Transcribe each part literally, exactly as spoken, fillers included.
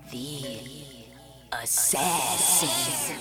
The Assassin.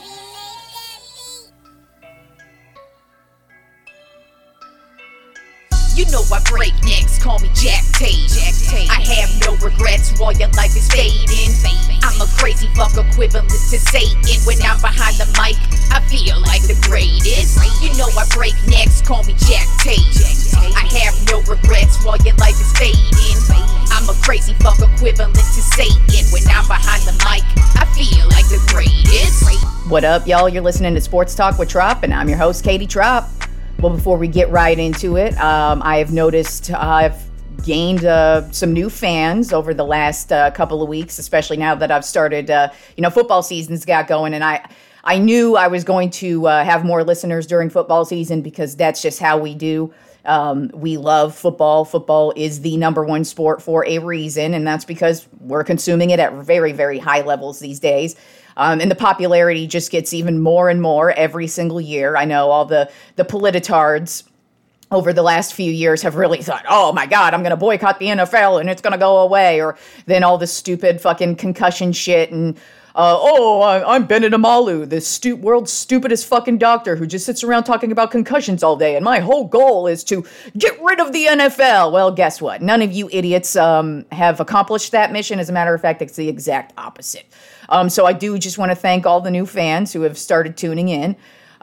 You know I break necks, call me Jack Tate. Jack Tate. I have no regrets while your life is fading. I'm a crazy fuck equivalent to Satan. When I'm behind the mic, I feel like the greatest. You know I break necks, call me Jack Tate. I have no regrets while your life is fading. I'm a crazy fuck equivalent to Satan. When I'm behind the mic, I feel like the greatest. What up, y'all? You're listening to Sports Talk with Trop, and I'm your host, Katie Trop. Well, before we get right into it, um, I have noticed uh, I've gained uh, some new fans over the last uh, couple of weeks, especially now that I've started, uh, you know, football season's got going, and I I knew I was going to uh, have more listeners during football season because that's just how we do. Um, we love football. Football is the number one sport for a reason, and that's because we're consuming it at very, very high levels these days. Um, and the popularity just gets even more and more every single year. I know all the, the polititards over the last few years have really thought, oh my God, I'm going to boycott the N F L and it's going to go away. Or then all the stupid fucking concussion shit and, uh, oh, I'm Benedict Amalu, the stu- world's stupidest fucking doctor who just sits around talking about concussions all day. And my whole goal is to get rid of the N F L. Well, guess what? None of you idiots um, have accomplished that mission. As a matter of fact, it's the exact opposite. Um, so I do just want to thank all the new fans who have started tuning in.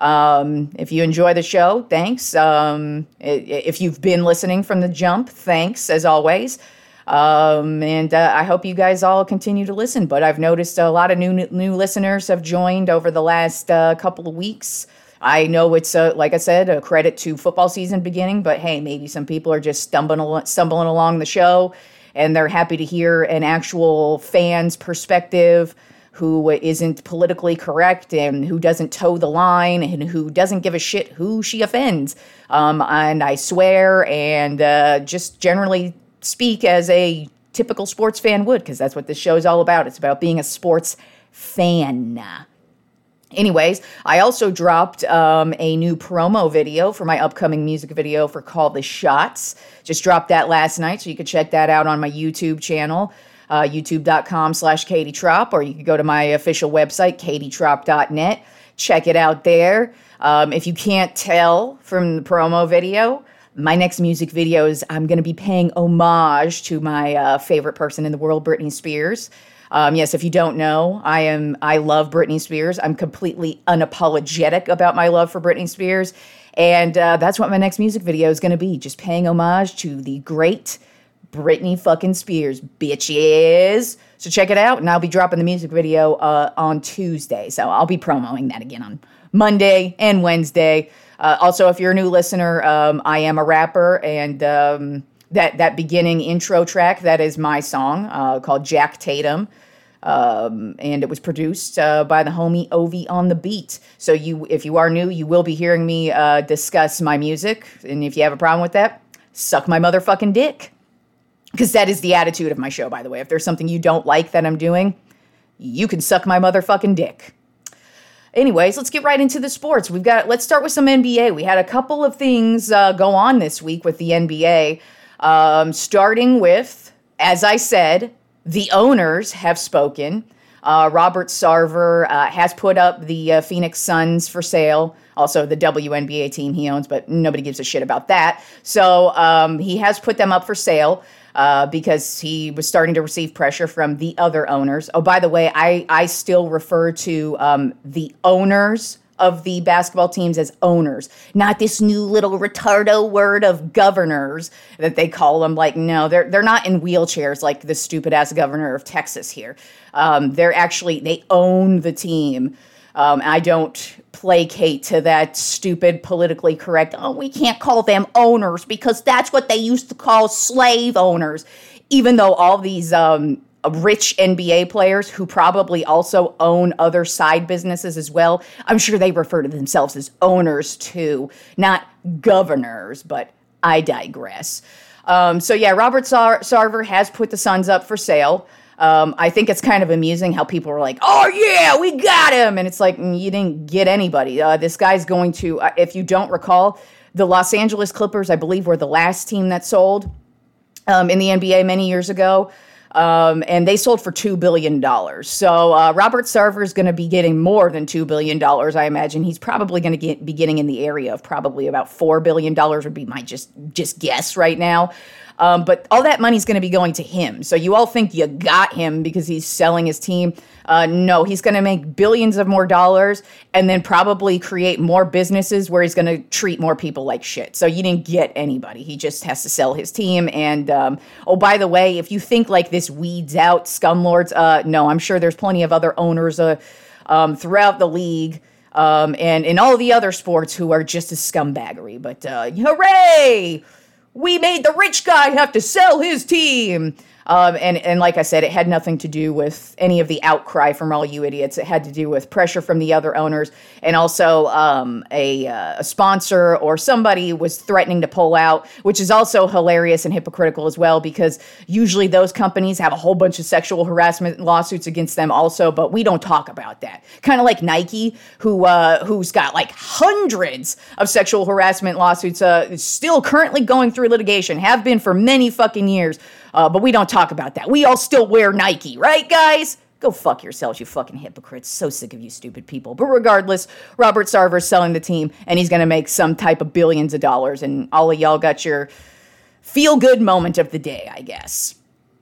Um, if you enjoy the show, thanks. Um, if you've been listening from the jump, thanks as always. Um, and uh, I hope you guys all continue to listen. But I've noticed a lot of new new listeners have joined over the last uh, couple of weeks. I know it's, uh, like I said, a credit to football season beginning. But hey, maybe some people are just stumbling, stumbling along the show. And they're happy to hear an actual fan's perspective who isn't politically correct and who doesn't toe the line and who doesn't give a shit who she offends. Um, and I swear and uh, just generally speak as a typical sports fan would, because that's what this show is all about. It's about being a sports fan. Anyways, I also dropped um, a new promo video for my upcoming music video for Call the Shots. Just dropped that last night, so you can check that out on my YouTube channel. Uh, YouTube.com slash Katie Trop, or you can go to my official website, katie trop dot net. Check it out there. Um, if you can't tell from the promo video, my next music video is I'm going to be paying homage to my uh, favorite person in the world, Britney Spears. Um, yes, if you don't know, I am I love Britney Spears. I'm completely unapologetic about my love for Britney Spears. And uh, that's what my next music video is going to be, just paying homage to the great Britney fucking Spears, bitches. So check it out, and I'll be dropping the music video uh, on Tuesday. So I'll be promoting that again on Monday and Wednesday. Uh, also, if you're a new listener, um, I am a rapper, and um, that that beginning intro track, that is my song uh, called Jack Tatum. Um, and it was produced uh, by the homie Ovi on the beat. So you, if you are new, you will be hearing me uh, discuss my music. And if you have a problem with that, suck my motherfucking dick. Because that is the attitude of my show, by the way. If there's something you don't like that I'm doing, you can suck my motherfucking dick. Anyways, let's get right into the sports. We've got, let's start with some N B A. We had a couple of things uh, go on this week with the N B A. Um, starting with, as I said, the owners have spoken. Uh, Robert Sarver uh, has put up the uh, Phoenix Suns for sale. Also, the W N B A team he owns, but nobody gives a shit about that. So um, he has put them up for sale. Uh, because he was starting to receive pressure from the other owners. Oh, by the way, I, I still refer to um, the owners of the basketball teams as owners, not this new little retardo word of governors that they call them. Like, no, they're they're not in wheelchairs like the stupid-ass governor of Texas here. Um, they're actually, they own the team. Um, I don't placate to that stupid, politically correct, oh, we can't call them owners because that's what they used to call slave owners. Even though all these um, rich N B A players who probably also own other side businesses as well, I'm sure they refer to themselves as owners too, not governors, but I digress. Um, so yeah, Robert Sar- Sarver has put the Suns up for sale. Um, I think it's kind of amusing how people are like, oh, yeah, we got him. And it's like, you didn't get anybody. Uh, this guy's going to, uh, if you don't recall, the Los Angeles Clippers, I believe, were the last team that sold um, in the N B A many years ago. Um, and they sold for two billion dollars. So uh, Robert Sarver is going to be getting more than two billion dollars, I imagine. He's probably going to get be getting in the area of probably about four billion dollars would be my just, just guess right now. Um, but all that money's going to be going to him. So you all think you got him because he's selling his team. Uh, no, he's going to make billions of more dollars and then probably create more businesses where he's going to treat more people like shit. So you didn't get anybody. He just has to sell his team. And, um, oh, by the way, if you think like this weeds out scumlords, uh, no, I'm sure there's plenty of other owners uh, um, throughout the league um, and in all the other sports who are just as scumbaggery. But uh, hooray! We made the rich guy have to sell his team. Um, and, and like I said, it had nothing to do with any of the outcry from all you idiots. It had to do with pressure from the other owners and also um, a, uh, a sponsor or somebody was threatening to pull out, which is also hilarious and hypocritical as well, because usually those companies have a whole bunch of sexual harassment lawsuits against them also, but we don't talk about that. Kind of like Nike, who uh, who's got like hundreds of sexual harassment lawsuits uh, still currently going through litigation, have been for many fucking years. Uh, but we don't talk about that. We all still wear Nike, right, guys? Go fuck yourselves, you fucking hypocrites. So sick of you stupid people. But regardless, Robert Sarver's selling the team, and he's going to make some type of billions of dollars, and all of y'all got your feel-good moment of the day, I guess.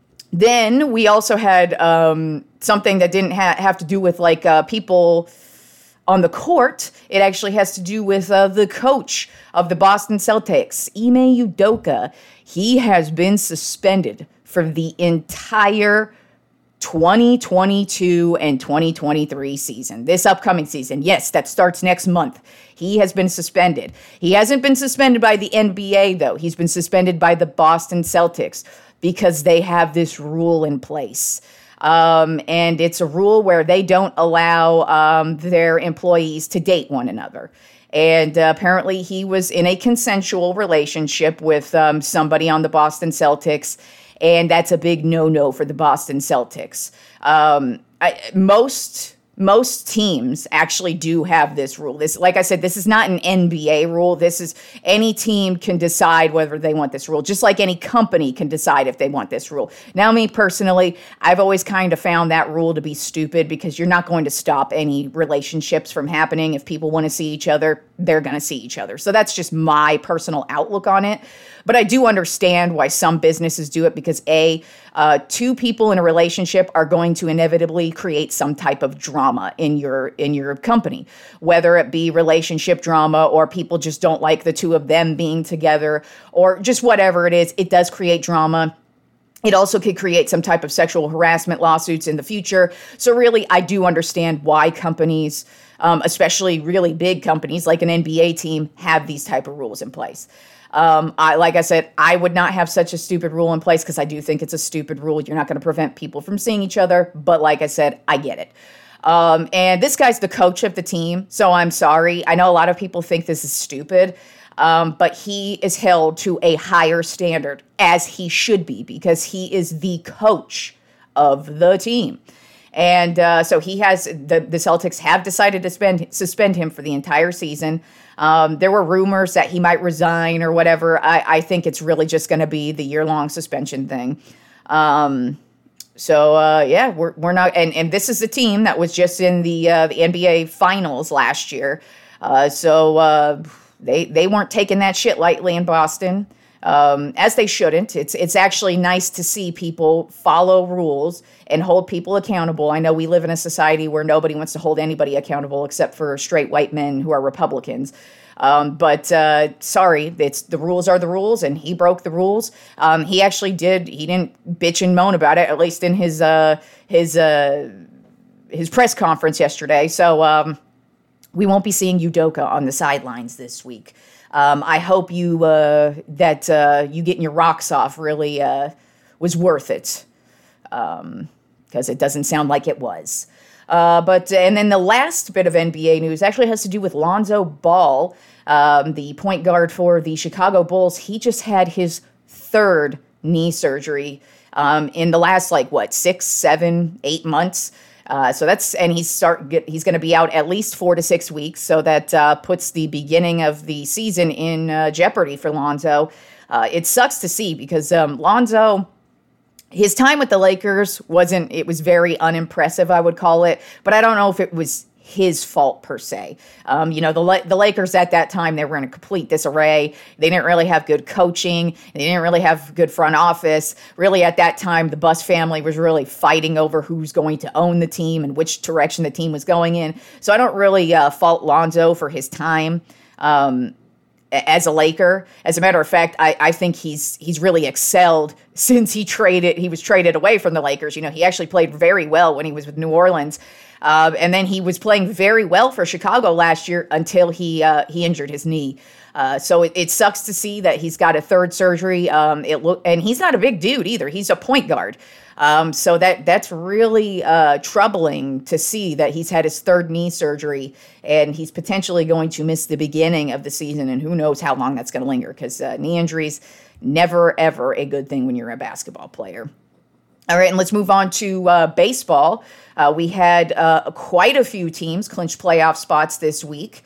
Then we also had um, something that didn't ha- have to do with, like, uh, people on the court. It actually has to do with uh, the coach of the Boston Celtics, Ime Udoka. He has been suspended for the entire twenty twenty-two and twenty twenty-three season. This upcoming season, yes, that starts next month. He has been suspended. He hasn't been suspended by the N B A, though. He's been suspended by the Boston Celtics because they have this rule in place. Um, and it's a rule where they don't allow um, their employees to date one another. And uh, apparently he was in a consensual relationship with um, somebody on the Boston Celtics, and that's a big no-no for the Boston Celtics. Um, I, most most teams actually do have this rule. This, like I said, this is not an N B A rule. This is any team can decide whether they want this rule, just like any company can decide if they want this rule. Now, me personally, I've always kind of found that rule to be stupid because you're not going to stop any relationships from happening. If people want to see each other, they're going to see each other. So that's just my personal outlook on it. But I do understand why some businesses do it because, A, uh, two people in a relationship are going to inevitably create some type of drama in your in your company, whether it be relationship drama or people just don't like the two of them being together or just whatever it is. It does create drama. It also could create some type of sexual harassment lawsuits in the future. So really, I do understand why companies, um, especially really big companies like an N B A team, have these type of rules in place. Um, I, like I said, I would not have such a stupid rule in place because I do think it's a stupid rule. You're not going to prevent people from seeing each other. But like I said, I get it. Um, and this guy's the coach of the team. So I'm sorry. I know a lot of people think this is stupid. Um, but he is held to a higher standard, as he should be, because he is the coach of the team. And uh, so he has, the, the Celtics have decided to spend, suspend him for the entire season. Um, there were rumors that he might resign or whatever. I, I think it's really just going to be the year-long suspension thing. Um, so, uh, yeah, we're we're not, and, and this is the team that was just in the uh, the N B A Finals last year. Uh, so uh, they they weren't taking that shit lightly in Boston, um, as they shouldn't. It's it's actually nice to see people follow rules and hold people accountable. I know we live in a society where nobody wants to hold anybody accountable except for straight white men who are Republicans. Um, but uh, sorry, it's the rules are the rules, and he broke the rules. Um, he actually did. He didn't bitch and moan about it, at least in his uh, his uh, his press conference yesterday. So um, we won't be seeing Udoka on the sidelines this week. Um, I hope you uh, that uh, you getting your rocks off really uh, was worth it. Um, because it doesn't sound like it was. Uh, but and then the last bit of N B A news actually has to do with Lonzo Ball, um, the point guard for the Chicago Bulls. He just had his third knee surgery um, in the last, like, what, six, seven, eight months. Uh, so that's, and he's start get, he's going to be out at least four to six weeks. So that uh, puts the beginning of the season in uh, jeopardy for Lonzo. Uh, it sucks to see because um, Lonzo, his time with the Lakers wasn't, it was very unimpressive, I would call it, but I don't know if it was his fault per se. Um, you know, the the Lakers at that time, they were in a complete disarray. They didn't really have good coaching. They didn't really have good front office. Really, at that time, the Buss family was really fighting over who's going to own the team and which direction the team was going in. So I don't really uh, fault Lonzo for his time um, as a Laker. As a matter of fact, I, I think he's he's really excelled since he traded. He was traded away from the Lakers. You know, he actually played very well when he was with New Orleans. Uh, and then he was playing very well for Chicago last year until he uh, he injured his knee. Uh, so it, it sucks to see that he's got a third surgery. Um, it look, and he's not a big dude either. He's a point guard. Um, so that that's really uh, troubling to see that he's had his third knee surgery and he's potentially going to miss the beginning of the season. And who knows how long that's going to linger, because uh, knee injuries, never, ever a good thing when you're a basketball player. All right, and let's move on to uh, baseball. Uh, we had uh, quite a few teams clinch playoff spots this week.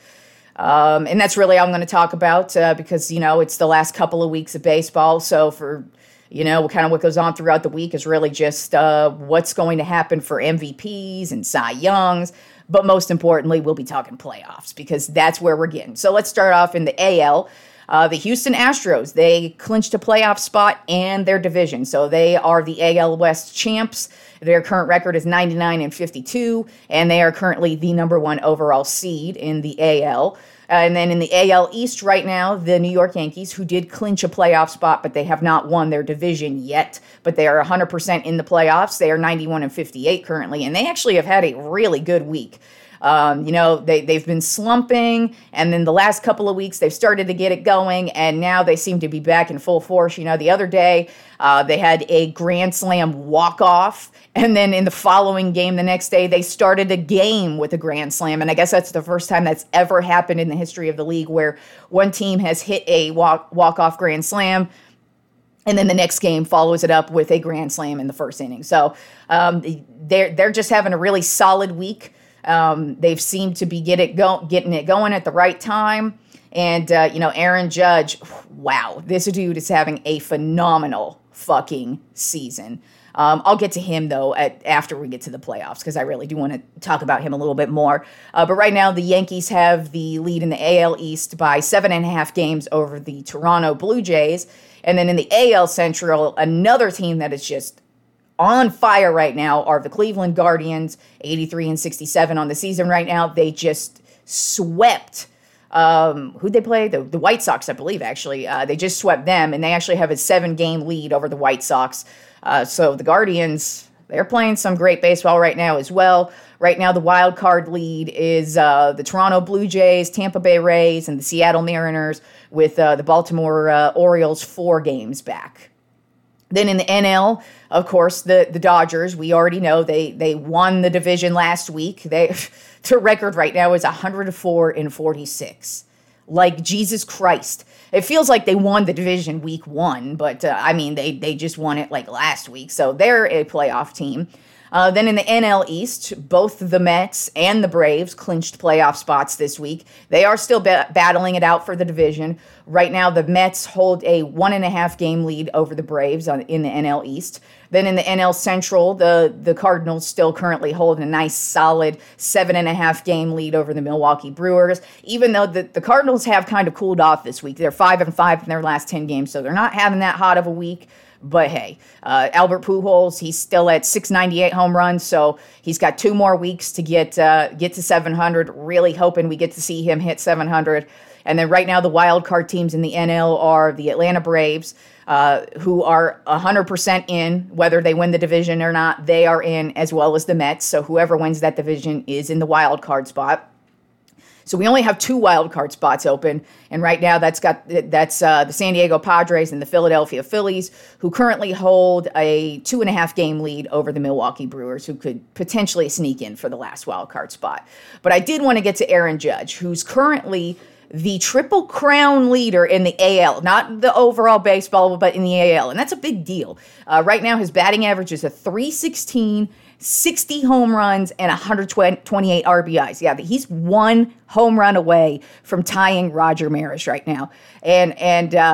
Um, and that's really all I'm going to talk about uh, because, you know, it's the last couple of weeks of baseball. So for, you know, kind of what goes on throughout the week is really just uh, what's going to happen for M V Ps and Cy Youngs. But most importantly, we'll be talking playoffs because that's where we're getting. So let's start off in the A L. Uh, the Houston Astros, they clinched a playoff spot and their division. So they are the A L West champs. Their current record is ninety-nine and fifty-two, and they are currently the number one overall seed in the A L. Uh, and then in the A L East right now, the New York Yankees, who did clinch a playoff spot, but they have not won their division yet. But they are one hundred percent in the playoffs. They are ninety-one and fifty-eight currently, and they actually have had a really good week. Um, you know, they, they've been slumping, and then the last couple of weeks they've started to get it going, and now they seem to be back in full force. You know, the other day uh, they had a grand slam walk-off, and then in the following game the next day they started a game with a grand slam, and I guess that's the first time that's ever happened in the history of the league where one team has hit a walk, walk-off grand slam, and then the next game follows it up with a grand slam in the first inning. So um, they're, they're just having a really solid week. Um, they've seemed to be get it go- getting it going at the right time. And, uh, you know, Aaron Judge, wow, this dude is having a phenomenal fucking season. Um, I'll get to him, though, at, after we get to the playoffs, because I really do want to talk about him a little bit more. Uh, but right now, the Yankees have the lead in the A L East by seven and a half games over the Toronto Blue Jays. And then in the A L Central, another team that is just on fire right now are the Cleveland Guardians, eighty-three and sixty-seven on the season right now. They just swept, um, who'd they play? The, the White Sox, I believe, actually. Uh, they just swept them, and they actually have a seven-game lead over the White Sox. Uh, so the Guardians, they're playing some great baseball right now as well. Right now, the wild card lead is uh, the Toronto Blue Jays, Tampa Bay Rays, and the Seattle Mariners, with uh, the Baltimore uh, Orioles four games back. Then in the N L, of course, the, the Dodgers, we already know they they won the division last week. They their record right now is one hundred four and forty-six. Like, Jesus Christ. It feels like they won the division week one, but uh, I mean, they, they just won it like last week. So they're a playoff team. Uh, then in the N L East, both the Mets and the Braves clinched playoff spots this week. They are still ba- battling it out for the division. Right now, the Mets hold a one and a half game lead over the Braves on, in the N L East. Then in the N L Central, the, the Cardinals still currently hold a nice solid seven and a half game lead over the Milwaukee Brewers. Even though the, the Cardinals have kind of cooled off this week. They're five and five in their last ten games, so they're not having that hot of a week. But hey, uh, Albert Pujols, he's still at six ninety-eight home runs, so he's got two more weeks to get uh, get to seven hundred. Really hoping we get to see him hit seven hundred. And then right now, the wild card teams in the N L are the Atlanta Braves, uh, who are one hundred percent in, whether they win the division or not. They are in, as well as the Mets. So whoever wins that division is in the wild card spot. So we only have two wild card spots open, and right now that's got that's uh, the San Diego Padres and the Philadelphia Phillies, who currently hold a two and a half game lead over the Milwaukee Brewers, who could potentially sneak in for the last wild card spot. But I did want to get to Aaron Judge, who's currently the Triple Crown leader in the A L, not the overall baseball, but in the A L, and that's a big deal. Uh, right now, his batting average is a three sixteen. sixty home runs and one hundred twenty-eight R B Is. Yeah, he's one home run away from tying Roger Maris right now. And and uh,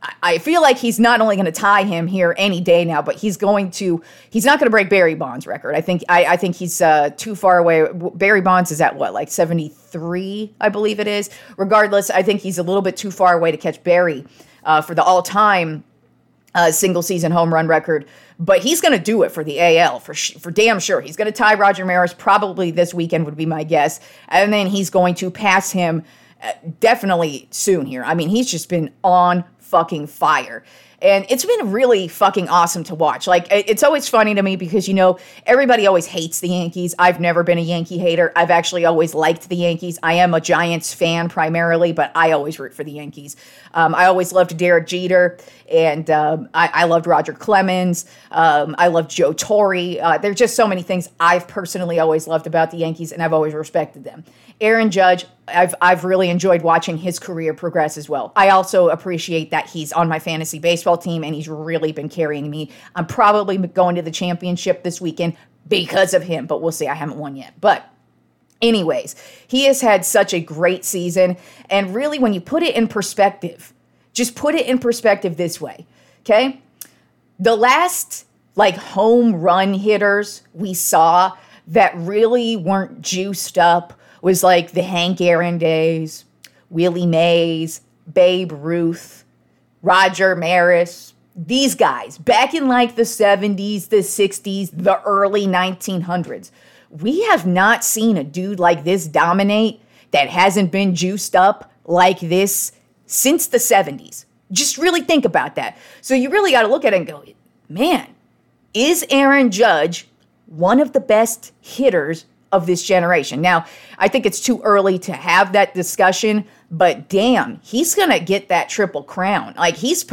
I feel like he's not only going to tie him here any day now, but he's going to, he's not going to break Barry Bonds' record. I think, I, I think he's uh, too far away. Barry Bonds is at what, like seventy-three, I believe it is. Regardless, I think he's a little bit too far away to catch Barry uh, for the all-time uh, single-season home run record. But he's going to do it for the A L, for sh- for damn sure. He's going to tie Roger Maris probably this weekend would be my guess. And then he's going to pass him uh, definitely soon here. I mean, he's just been on fucking fire. And it's been really fucking awesome to watch. Like, it's always funny to me because, you know, everybody always hates the Yankees. I've never been a Yankee hater. I've actually always liked the Yankees. I am a Giants fan primarily, but I always root for the Yankees. Um, I always loved Derek Jeter, and um, I, I loved Roger Clemens. Um, I loved Joe Torre. Uh, there's just so many things I've personally always loved about the Yankees, and I've always respected them. Aaron Judge, I've I've really enjoyed watching his career progress as well. I also appreciate that he's on my fantasy baseball team, and he's really been carrying me. I'm probably going to the championship this weekend because of him, but we'll see. I haven't won yet. But anyways, he has had such a great season, and really when you put it in perspective, just put it in perspective this way, okay? The last, like, home run hitters we saw that really weren't juiced up was like the Hank Aaron days, Willie Mays, Babe Ruth, Roger Maris, these guys back in like the seventies, the sixties, the early nineteen hundreds. We have not seen a dude like this dominate that hasn't been juiced up like this since the seventies. Just really think about that. So you really got to look at it and go, man, is Aaron Judge one of the best hitters of this generation? Now, I think it's too early to have that discussion, but damn, he's going to get that triple crown. Like, he's,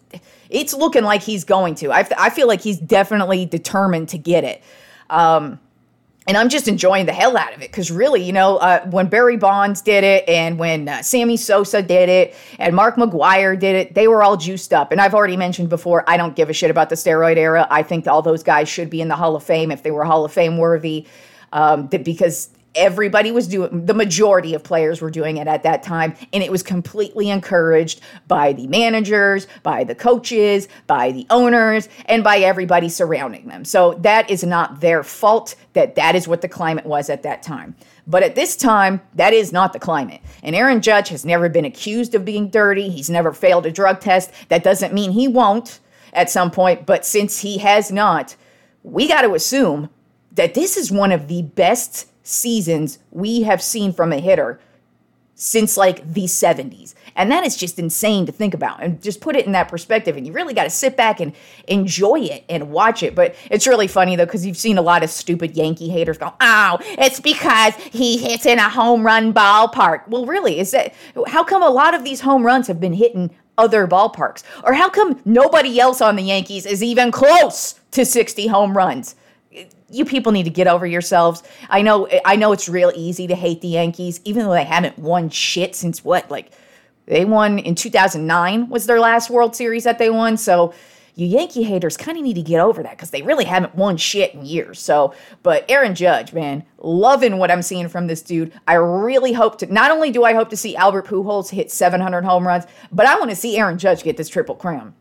it's looking like he's going to. I, I feel like he's definitely determined to get it. Um, and I'm just enjoying the hell out of it because really, you know, uh, when Barry Bonds did it and when uh, Sammy Sosa did it and Mark McGwire did it, they were all juiced up. And I've already mentioned before, I don't give a shit about the steroid era. I think all those guys should be in the Hall of Fame if they were Hall of Fame worthy. Um, that because everybody was doing, the majority of players were doing it at that time, and it was completely encouraged by the managers, by the coaches, by the owners, and by everybody surrounding them. So that is not their fault that that is what the climate was at that time. But at this time, that is not the climate. And Aaron Judge has never been accused of being dirty. He's never failed a drug test. That doesn't mean he won't at some point, but since he has not, we got to assume that this is one of the best seasons we have seen from a hitter since like the seventies. And that is just insane to think about and just put it in that perspective. And you really got to sit back and enjoy it and watch it. But it's really funny though, because you've seen a lot of stupid Yankee haters go, oh, it's because he hits in a home run ballpark. Well, really, is that, how come a lot of these home runs have been hitting other ballparks? Or how come nobody else on the Yankees is even close to sixty home runs? You people need to get over yourselves. I know I know it's real easy to hate the Yankees, even though they haven't won shit since what? Like, they won in two thousand nine was their last World Series that they won. So you Yankee haters kind of need to get over that because they really haven't won shit in years. So, but Aaron Judge, man, loving what I'm seeing from this dude. I really hope to, not only do I hope to see Albert Pujols hit seven hundred home runs, but I want to see Aaron Judge get this triple crown.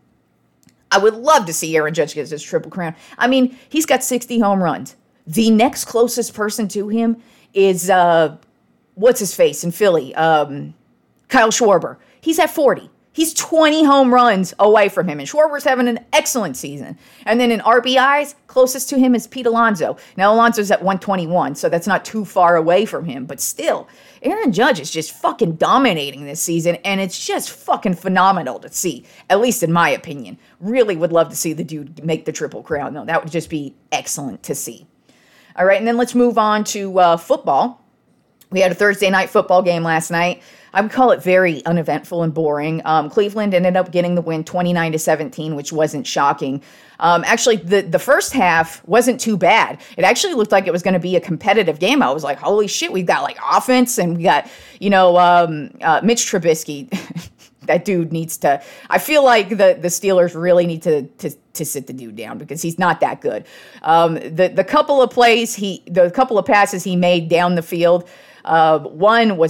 I would love to see Aaron Judge get his triple crown. I mean, he's got sixty home runs. The next closest person to him is, uh, what's his face in Philly? Um, Kyle Schwarber. He's at forty. He's twenty home runs away from him. And Schwarber's having an excellent season. And then in R B Is, closest to him is Pete Alonso. Now, Alonso's at one twenty-one, so that's not too far away from him. But still, Aaron Judge is just fucking dominating this season, and it's just fucking phenomenal to see, at least in my opinion. Really would love to see the dude make the Triple Crown, though. That would just be excellent to see. All right, and then let's move on to uh, football. We had a Thursday night football game last night. I would call it very uneventful and boring. Um, Cleveland ended up getting the win twenty-nine to seventeen, which wasn't shocking. Um, actually, the, the first half wasn't too bad. It actually looked like it was going to be a competitive game. I was like, holy shit, we've got like offense and we got, you know, um, uh, Mitch Trubisky. That dude needs to, I feel like the, the Steelers really need to, to to sit the dude down because he's not that good. Um, the, the couple of plays, he, the couple of passes he made down the field, uh, one was a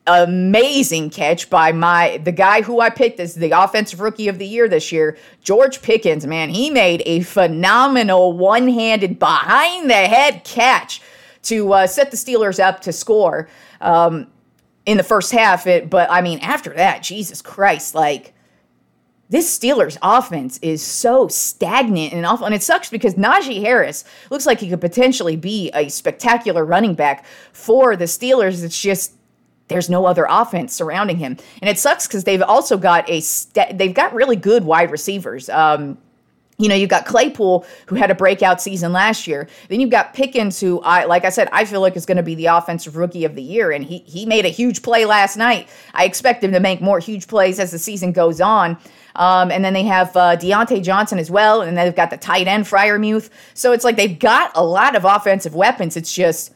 amazing catch by my the guy who I picked as the offensive rookie of the year this year, George Pickens. Man, he made a phenomenal one-handed behind-the-head catch to uh, set the Steelers up to score um, in the first half. It, but, I mean, after that, Jesus Christ, like, this Steelers offense is so stagnant and awful. And it sucks because Najee Harris looks like he could potentially be a spectacular running back for the Steelers. It's just there's no other offense surrounding him. And it sucks because they've also got a st- they've got really good wide receivers. Um, you know, you've got Claypool, who had a breakout season last year. Then you've got Pickens, who, I like I said, I feel like is going to be the offensive rookie of the year. And he he made a huge play last night. I expect him to make more huge plays as the season goes on. Um, and then they have uh, Deontay Johnson as well. And then they've got the tight end, Freiermuth. So it's like they've got a lot of offensive weapons. It's just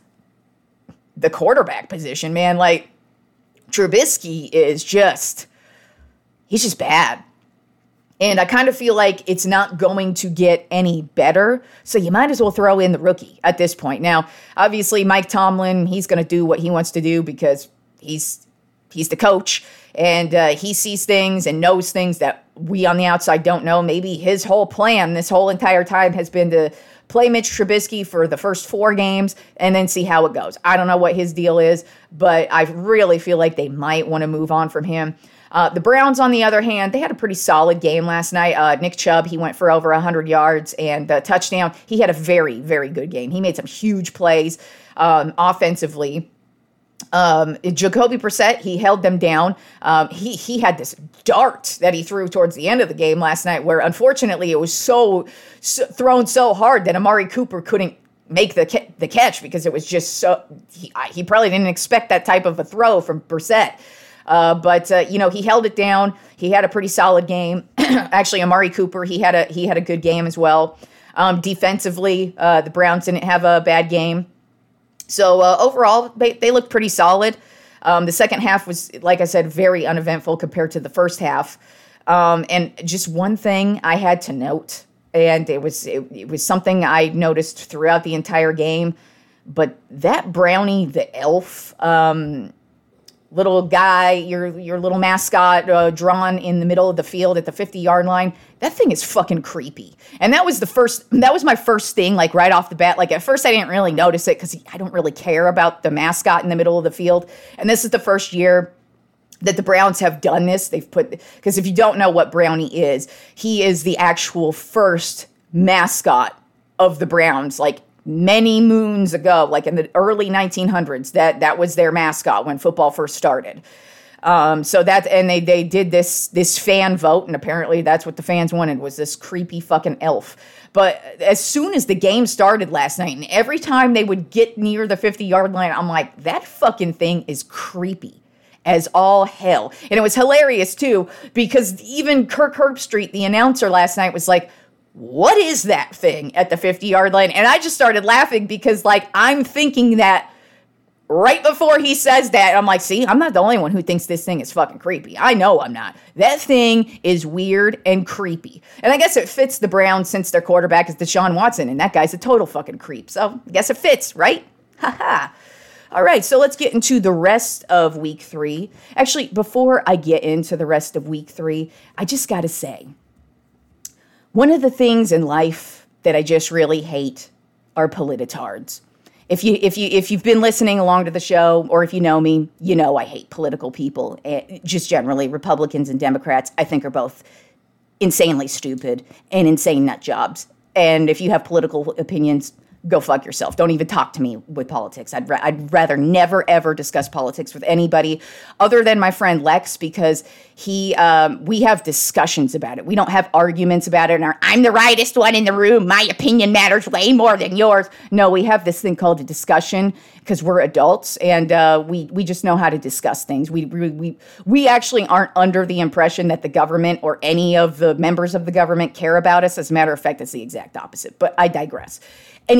the quarterback position, man. Like, Trubisky is just, he's just bad. And I kind of feel like it's not going to get any better. So you might as well throw in the rookie at this point. Now, obviously, Mike Tomlin, he's going to do what he wants to do because he's he's the coach. And uh, he sees things and knows things that we on the outside don't know. Maybe his whole plan this whole entire time has been to play Mitch Trubisky for the first four games and then see how it goes. I don't know what his deal is, but I really feel like they might want to move on from him. Uh, the Browns, on the other hand, they had a pretty solid game last night. Uh, Nick Chubb, he went for over one hundred yards and a touchdown. He had a very, very good game. He made some huge plays um, offensively. Um, Jacoby Brissett, he held them down. Um, he he had this dart that he threw towards the end of the game last night where, unfortunately, it was so, so thrown so hard that Amari Cooper couldn't make the ca- the catch because it was just so, he, he probably didn't expect that type of a throw from Brissett. Uh, but, uh, you know, he held it down. He had a pretty solid game. Actually, Amari Cooper, he had a he had a good game as well. Um, defensively, uh, the Browns didn't have a bad game. So uh, overall, they, they looked pretty solid. Um, the second half was, like I said, very uneventful compared to the first half. Um, and just one thing I had to note, and it was it, it was something I noticed throughout the entire game, but that Brownie the elf, um, little guy, your your little mascot uh, drawn in the middle of the field at the fifty-yard line, that thing is fucking creepy. And that was the first, that was my first thing, like right off the bat. Like at first I didn't really notice it because I don't really care about the mascot in the middle of the field. And this is the first year that the Browns have done this. They've put, because if you don't know what Brownie is, he is the actual first mascot of the Browns, like many moons ago, like in the early nineteen hundreds, that that was their mascot when football first started. Um, so that, and they they did this this fan vote, and apparently that's what the fans wanted, was this creepy fucking elf. But as soon as the game started last night, and every time they would get near the fifty-yard line, I'm like, that fucking thing is creepy as all hell. And it was hilarious too, because even Kirk Herbstreit, the announcer last night, was like, what is that thing at the fifty-yard line? And I just started laughing because, like, I'm thinking that right before he says that. I'm like, see, I'm not the only one who thinks this thing is fucking creepy. I know I'm not. That thing is weird and creepy. And I guess it fits the Browns since their quarterback is Deshaun Watson, and that guy's a total fucking creep. So I guess it fits, right? Ha ha. All right, so let's get into the rest of week three. Actually, before I get into the rest of week three, I just got to say, one of the things in life that I just really hate are polititards. If you if you if you've been listening along to the show, or if you know me, you know I hate political people. Just generally, Republicans and Democrats, I think, are both insanely stupid and insane nut jobs. And if you have political opinions, go fuck yourself. Don't even talk to me with politics. I'd, ra- I'd rather never, ever discuss politics with anybody other than my friend Lex, because he, um, we have discussions about it. We don't have arguments about it. And our, I'm the rightest one in the room. My opinion matters way more than yours. No, we have this thing called a discussion because we're adults, and uh, we we just know how to discuss things. We, we we we actually aren't under the impression that the government or any of the members of the government care about us. As a matter of fact, it's the exact opposite. But I digress. Anyway.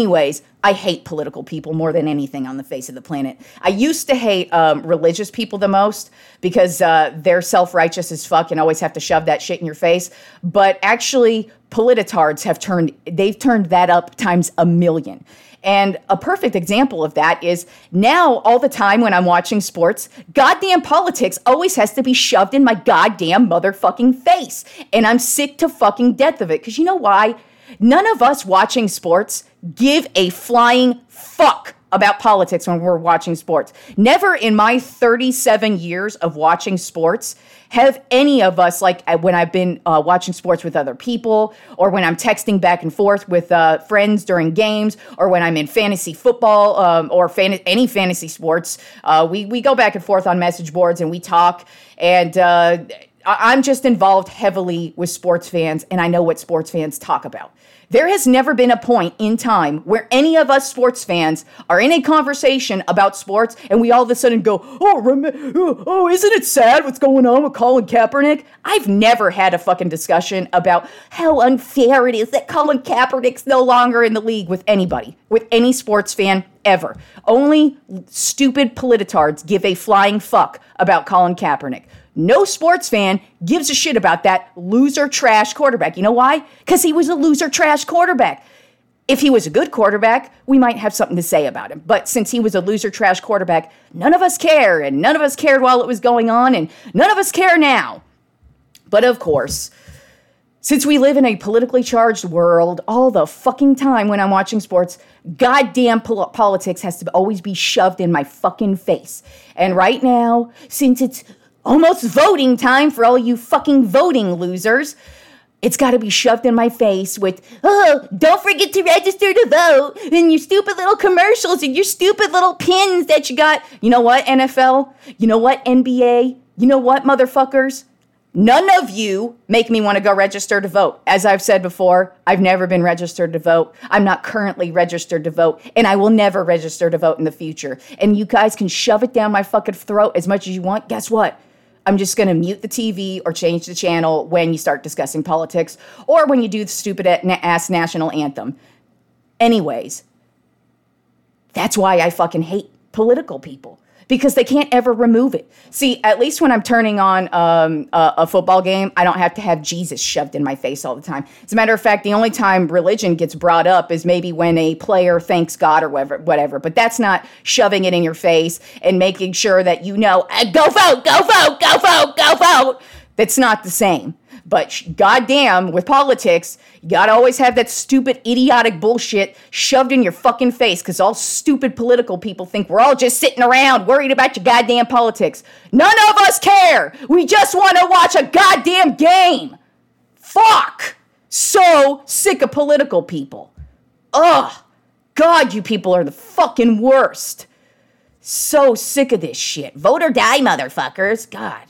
Anyways, I hate political people more than anything on the face of the planet. I used to hate um, religious people the most because uh, they're self-righteous as fuck and always have to shove that shit in your face. But actually, polititards have turned, they've turned that up times a million. And a perfect example of that is now all the time when I'm watching sports, goddamn politics always has to be shoved in my goddamn motherfucking face. And I'm sick to fucking death of it. Because you know why? None of us watching sports give a flying fuck about politics when we're watching sports. Never in my thirty-seven years of watching sports have any of us, like when I've been uh, watching sports with other people, or when I'm texting back and forth with uh, friends during games, or when I'm in fantasy football um, or fan- any fantasy sports, uh, we, we go back and forth on message boards and we talk. And uh, I'm just involved heavily with sports fans, and I know what sports fans talk about. There has never been a point in time where any of us sports fans are in a conversation about sports and we all of a sudden go, oh, rem- oh, isn't it sad what's going on with Colin Kaepernick? I've never had a fucking discussion about how unfair it is that Colin Kaepernick's no longer in the league with anybody, with any sports fan ever. Only stupid polititards give a flying fuck about Colin Kaepernick. No sports fan gives a shit about that loser trash quarterback. You know why? Because he was a loser trash quarterback. If he was a good quarterback, we might have something to say about him. But since he was a loser trash quarterback, none of us care, and none of us cared while it was going on, and none of us care now. But of course, since we live in a politically charged world all the fucking time when I'm watching sports, goddamn pol- politics has to always be shoved in my fucking face. And right now, since it's almost voting time for all you fucking voting losers, it's got to be shoved in my face with, oh, don't forget to register to vote, and your stupid little commercials and your stupid little pins that you got. You know what, N F L? You know what, N B A? You know what, motherfuckers? None of you make me want to go register to vote. As I've said before, I've never been registered to vote. I'm not currently registered to vote, and I will never register to vote in the future. And you guys can shove it down my fucking throat as much as you want. Guess what? I'm just going to mute the T V or change the channel when you start discussing politics or when you do the stupid ass national anthem. Anyways, that's why I fucking hate political people, because they can't ever remove it. See, at least when I'm turning on um, a, a football game, I don't have to have Jesus shoved in my face all the time. As a matter of fact, the only time religion gets brought up is maybe when a player thanks God or whatever, whatever. But that's not shoving it in your face and making sure that you know, go vote, go vote, go vote, go vote. That's not the same. But goddamn, with politics, you gotta always have that stupid, idiotic bullshit shoved in your fucking face, because all stupid political people think we're all just sitting around worried about your goddamn politics. None of us care. We just want to watch a goddamn game. Fuck. So sick of political people. Ugh. God, you people are the fucking worst. So sick of this shit. Vote or die, motherfuckers. God.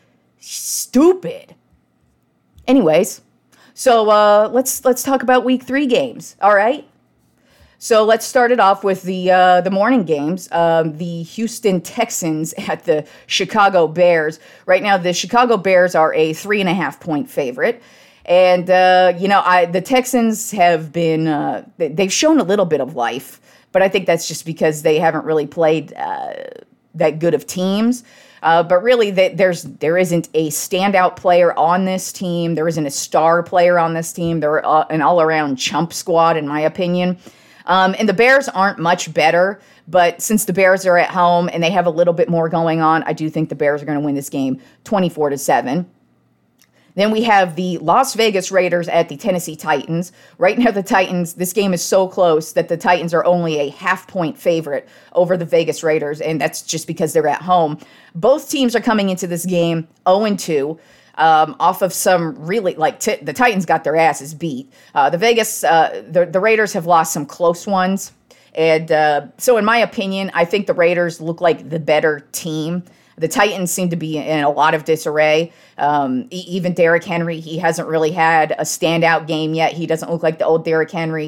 Stupid. Anyways, so uh, let's let's talk about week three games. All right. So let's start it off with the uh, the morning games. Um, the Houston Texans at the Chicago Bears. Right now, the Chicago Bears are a three and a half point favorite, and uh, you know, I the Texans have been uh, they've shown a little bit of life, but I think that's just because they haven't really played uh, that good of teams. Uh, but really, they, there's there isn't a standout player on this team. There isn't a star player on this team. They're uh, an all-around chump squad, in my opinion. Um, and the Bears aren't much better. But since the Bears are at home and they have a little bit more going on, I do think the Bears are going to win this game twenty-four to seven. Then we have the Las Vegas Raiders at the Tennessee Titans. Right now, the Titans, this game is so close that the Titans are only a half-point favorite over the Vegas Raiders, and that's just because they're at home. Both teams are coming into this game oh and two, um, off of some really, like, t- the Titans got their asses beat. Uh, the Vegas, uh, the, the Raiders have lost some close ones, and uh, so in my opinion, I think the Raiders look like the better team. The Titans seem to be in a lot of disarray. Um, even Derrick Henry, he hasn't really had a standout game yet. He doesn't look like the old Derrick Henry.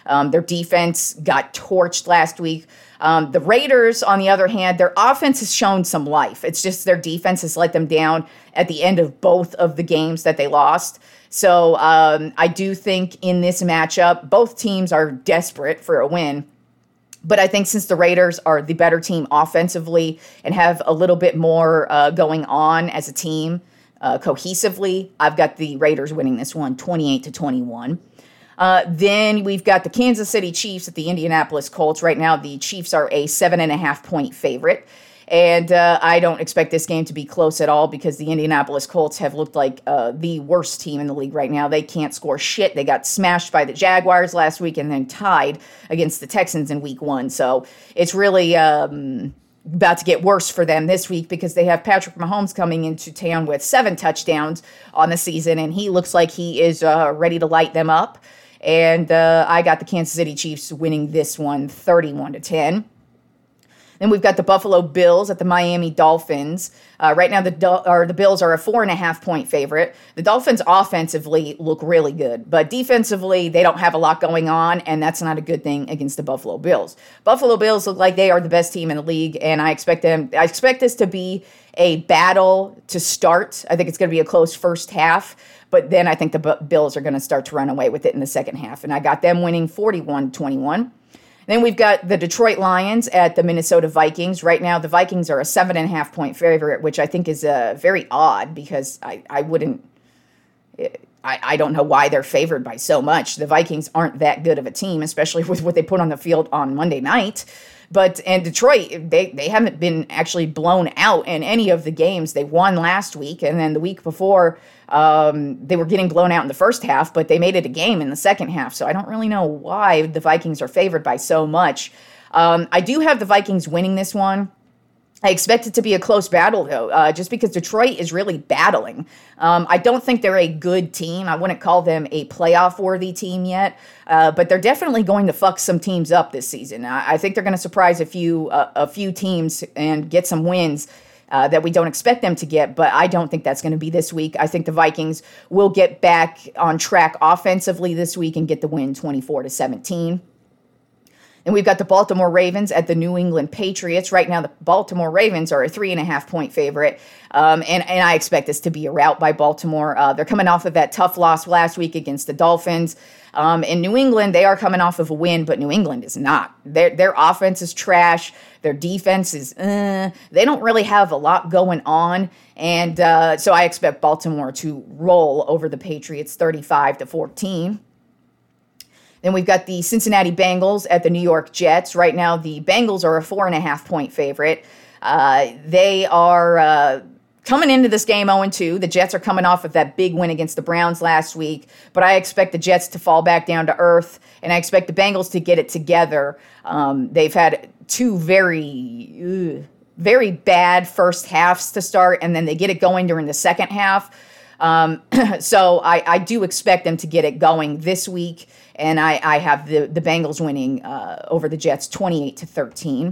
Um, their defense got torched last week. Um, the Raiders, on the other hand, their offense has shown some life. It's just their defense has let them down at the end of both of the games that they lost. So um, I do think in this matchup, both teams are desperate for a win. But I think since the Raiders are the better team offensively and have a little bit more uh, going on as a team uh, cohesively, I've got the Raiders winning this one twenty-eight to twenty-one. Uh, then we've got the Kansas City Chiefs at the Indianapolis Colts. Right now, the Chiefs are a seven and a half point favorite. And uh, I don't expect this game to be close at all because the Indianapolis Colts have looked like uh, the worst team in the league right now. They can't score shit. They got smashed by the Jaguars last week and then tied against the Texans in week one. So it's really um, about to get worse for them this week because they have Patrick Mahomes coming into town with seven touchdowns on the season, and he looks like he is uh, ready to light them up. And uh, I got the Kansas City Chiefs winning this one thirty-one to ten. Then we've got the Buffalo Bills at the Miami Dolphins. Uh, right now, the Dol- or the Bills are a four and a half point favorite. The Dolphins offensively look really good, but defensively, they don't have a lot going on, and that's not a good thing against the Buffalo Bills. Buffalo Bills look like they are the best team in the league, and I expect them. I expect this to be a battle to start. I think it's going to be a close first half, but then I think the B- Bills are going to start to run away with it in the second half, and I got them winning forty-one to twenty-one. Then we've got the Detroit Lions at the Minnesota Vikings. Right now, the Vikings are a seven and a half point favorite, which I think is uh, very odd because I, I wouldn't, I, I don't know why they're favored by so much. The Vikings aren't that good of a team, especially with what they put on the field on Monday night. But and Detroit, they, they haven't been actually blown out in any of the games. They won last week, and then the week before, um, they were getting blown out in the first half, but they made it a game in the second half. So I don't really know why the Vikings are favored by so much. Um, I do have the Vikings winning this one. I expect it to be a close battle, though, uh, just because Detroit is really battling. Um, I don't think they're a good team. I wouldn't call them a playoff-worthy team yet, uh, but they're definitely going to fuck some teams up this season. I, I think they're going to surprise a few uh, a few teams and get some wins uh, that we don't expect them to get, but I don't think that's going to be this week. I think the Vikings will get back on track offensively this week and get the win twenty-four to seventeen. And we've got the Baltimore Ravens at the New England Patriots. Right now, the Baltimore Ravens are a three and a half point favorite. Um, and, and I expect this to be a rout by Baltimore. Uh, they're coming off of that tough loss last week against the Dolphins. Um, in New England, they are coming off of a win, but New England is not. Their, their offense is trash. Their defense is, uh, they don't really have a lot going on. And uh, so I expect Baltimore to roll over the Patriots thirty-five to fourteen. Then we've got the Cincinnati Bengals at the New York Jets. Right now, the Bengals are a four and a half point favorite. Uh, they are uh, coming into this game oh and two. The Jets are coming off of that big win against the Browns last week, but I expect the Jets to fall back down to earth, and I expect the Bengals to get it together. Um, they've had two very, ugh, very bad first halves to start, and then they get it going during the second half. Um, so I, I do expect them to get it going this week, and I, I have the, the Bengals winning uh, over the Jets twenty-eight to thirteen.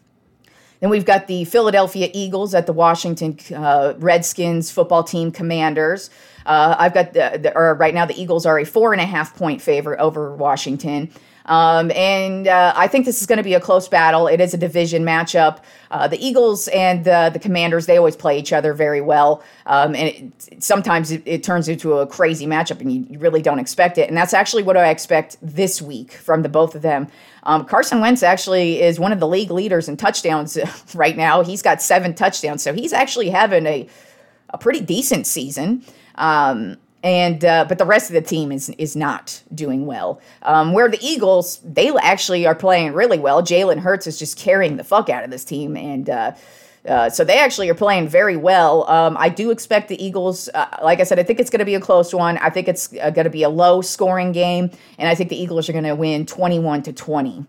Then we've got the Philadelphia Eagles at the Washington uh, Redskins football team Commanders. Uh, I've got the, the or right now the Eagles are a four and a half point favorite over Washington. Um, and uh, I think this is going to be a close battle. It is a division matchup. Uh, the Eagles and uh, the Commanders, they always play each other very well. Um, and it, it, sometimes it, it turns into a crazy matchup and you, you really don't expect it. And that's actually what I expect this week from the both of them. Um, Carson Wentz actually is one of the league leaders in touchdowns right now. He's got seven touchdowns. So he's actually having a, a pretty decent season. Um, And uh, but the rest of the team is is not doing well. Um, where the Eagles, they actually are playing really well. Jalen Hurts is just carrying the fuck out of this team, and uh, uh, so they actually are playing very well. Um, I do expect the Eagles, uh, like I said, I think it's going to be a close one. I think it's uh, going to be a low scoring game, and I think the Eagles are going to win twenty-one to twenty.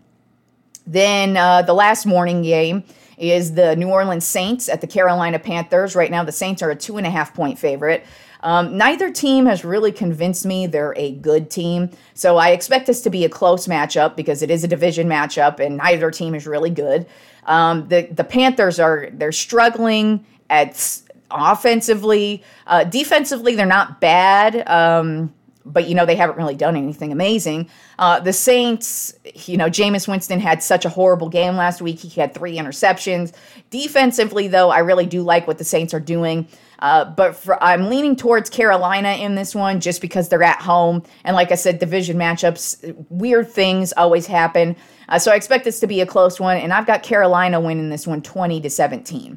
Then uh, the last morning game is the New Orleans Saints at the Carolina Panthers. Right now, the Saints are a two and a half point favorite. Um, neither team has really convinced me they're a good team, so I expect this to be a close matchup because it is a division matchup, and neither team is really good. Um, the the Panthers are they're struggling at offensively, uh, defensively they're not bad. Um, but, you know, they haven't really done anything amazing. Uh, the Saints, you know, Jameis Winston had such a horrible game last week. He had three interceptions. Defensively, though, I really do like what the Saints are doing. Uh, but for, I'm leaning towards Carolina in this one just because they're at home. And like I said, division matchups, weird things always happen. Uh, so I expect this to be a close one. And I've got Carolina winning this one twenty to seventeen.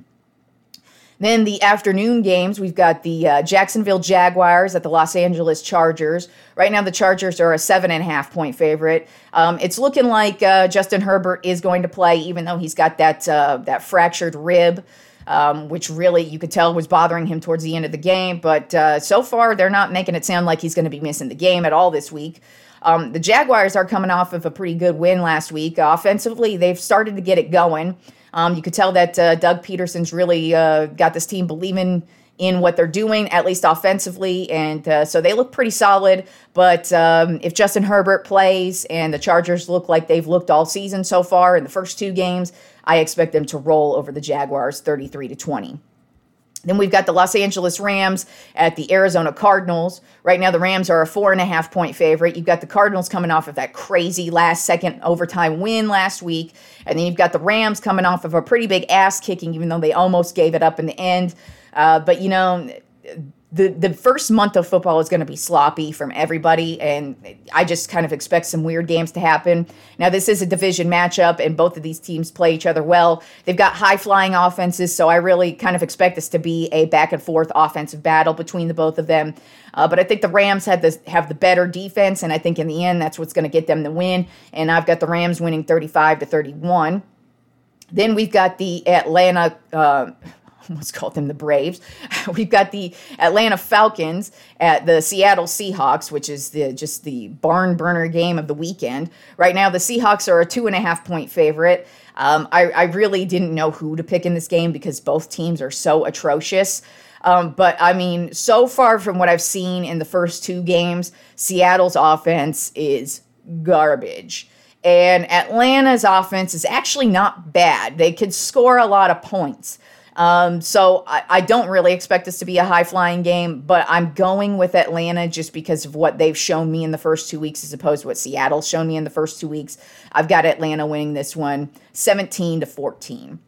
Then the afternoon games, we've got the uh, Jacksonville Jaguars at the Los Angeles Chargers. Right now, the Chargers are a seven and a half point favorite. Um, it's looking like uh, Justin Herbert is going to play, even though he's got that uh, that fractured rib, um, which really you could tell was bothering him towards the end of the game. But uh, so far, they're not making it sound like he's going to be missing the game at all this week. Um, the Jaguars are coming off of a pretty good win last week. Uh, offensively, they've started to get it going. Um, you could tell that uh, Doug Peterson's really uh, got this team believing in what they're doing, at least offensively, and uh, so they look pretty solid. But um, if Justin Herbert plays and the Chargers look like they've looked all season so far in the first two games, I expect them to roll over the Jaguars thirty-three to twenty. Then we've got the Los Angeles Rams at the Arizona Cardinals. Right now, the Rams are a four and a half point favorite. You've got the Cardinals coming off of that crazy last second overtime win last week. And then you've got the Rams coming off of a pretty big ass kicking, even though they almost gave it up in the end. Uh, but, you know, the, the first month of football is going to be sloppy from everybody. And I just kind of expect some weird games to happen. Now, this is a division matchup, and both of these teams play each other well. They've got high-flying offenses, so I really kind of expect this to be a back-and-forth offensive battle between the both of them. Uh, but I think the Rams have the, have the better defense, and I think in the end that's what's going to get them the win. And I've got the Rams winning thirty-five to thirty-one. Then we've got the Atlanta... Uh, Let's call them the Braves. We've got the Atlanta Falcons at the Seattle Seahawks, which is the just the barn burner game of the weekend. Right now, the Seahawks are a two and a half point favorite. Um, I, I really didn't know who to pick in this game because both teams are so atrocious. Um, but, I mean, so far from what I've seen in the first two games, Seattle's offense is garbage. And Atlanta's offense is actually not bad. They could score a lot of points. Um, so I, I don't really expect this to be a high-flying game, but I'm going with Atlanta just because of what they've shown me in the first two weeks as opposed to what Seattle's shown me in the first two weeks. I've got Atlanta winning this one seventeen to fourteen.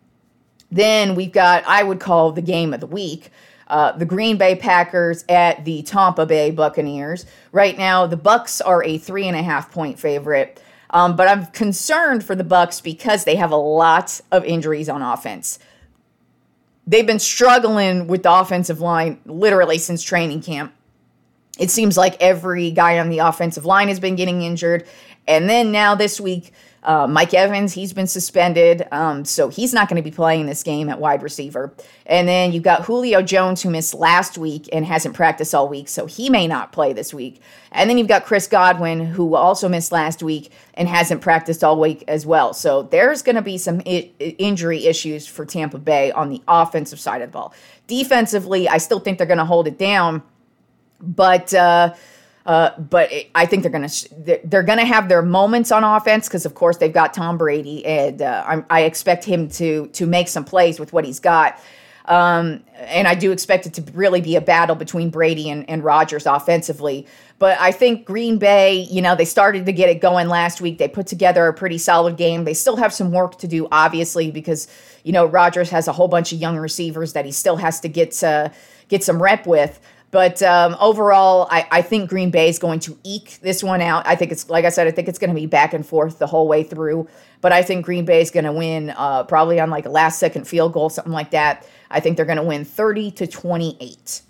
Then we've got, I would call the game of the week, uh, the Green Bay Packers at the Tampa Bay Buccaneers. Right now, the Bucs are a three and a half point favorite, um, but I'm concerned for the Bucs because they have a lot of injuries on offense. They've been struggling with the offensive line literally since training camp. It seems like every guy on the offensive line has been getting injured. And then now this week, uh, Mike Evans, he's been suspended. Um, so he's not going to be playing this game at wide receiver. And then you've got Julio Jones, who missed last week and hasn't practiced all week. So he may not play this week. And then you've got Chris Godwin, who also missed last week and hasn't practiced all week as well. So there's going to be some I- injury issues for Tampa Bay on the offensive side of the ball. Defensively, I still think they're going to hold it down. But... Uh, Uh, but it, I think they're going to they're going to have their moments on offense because, of course, they've got Tom Brady, and uh, I'm, I expect him to to make some plays with what he's got. Um, and I do expect it to really be a battle between Brady and, and Rodgers offensively. But I think Green Bay, you know, they started to get it going last week. They put together a pretty solid game. They still have some work to do, obviously, because, you know, Rodgers has a whole bunch of young receivers that he still has to get to, get some rep with. But um, overall, I, I think Green Bay is going to eke this one out. I think it's, like I said, I think it's going to be back and forth the whole way through. But I think Green Bay is going to win uh, probably on like a last second field goal, something like that. I think they're going to win thirty to twenty-eight.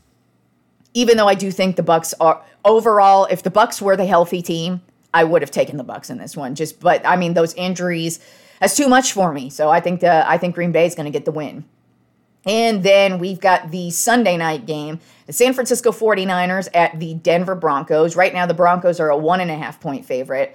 Even though I do think the Bucs are, overall, if the Bucs were the healthy team, I would have taken the Bucs in this one. Just, but I mean, those injuries, that's too much for me. So I think the, I think Green Bay is going to get the win. And then we've got the Sunday night game, the San Francisco forty-niners at the Denver Broncos. Right now, the Broncos are a one and a half point favorite.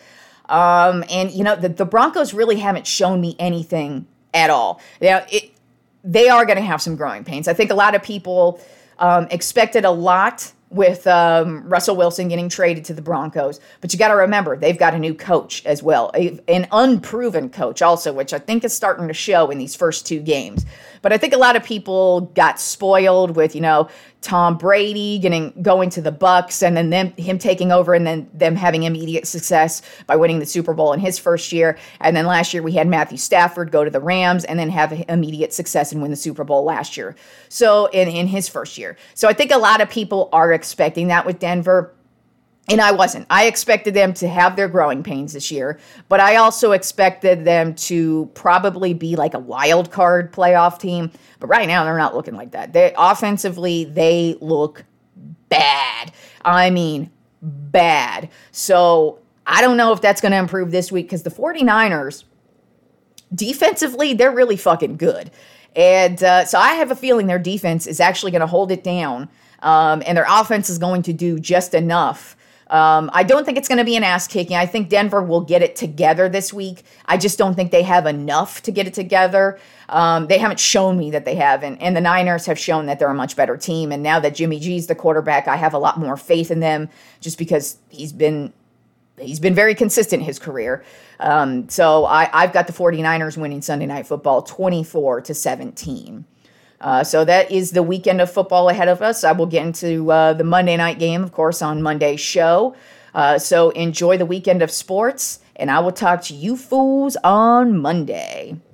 Um, and, you know, the, the Broncos really haven't shown me anything at all. Now, it, they are going to have some growing pains. I think a lot of people um, expected a lot with um, Russell Wilson getting traded to the Broncos. But you got to remember, they've got a new coach as well, a, an unproven coach also, which I think is starting to show in these first two games. But I think a lot of people got spoiled with, you know, Tom Brady getting going to the Bucs and then them, him taking over and then them having immediate success by winning the Super Bowl in his first year. And then last year we had Matthew Stafford go to the Rams and then have immediate success and win the Super Bowl last year. So in, in his first year. So I think a lot of people are expecting that with Denver. And I wasn't. I expected them to have their growing pains this year, but I also expected them to probably be like a wild card playoff team. But right now, they're not looking like that. They offensively, they look bad. I mean, bad. So I don't know if that's going to improve this week because the 49ers, defensively, they're really fucking good. And uh, so I have a feeling their defense is actually going to hold it down, um, and their offense is going to do just enough. Um, I don't think it's going to be an ass kicking. I think Denver will get it together this week. I just don't think they have enough to get it together. Um, they haven't shown me that they have, and, and the Niners have shown that they're a much better team. And now that Jimmy G's the quarterback, I have a lot more faith in them just because he's been he's been very consistent in his career. Um, so I, I've got the 49ers winning Sunday Night Football twenty-four to seventeen. Uh, so that is the weekend of football ahead of us. I will get into uh, the Monday night game, of course, on Monday's show. Uh, so enjoy the weekend of sports, and I will talk to you fools on Monday.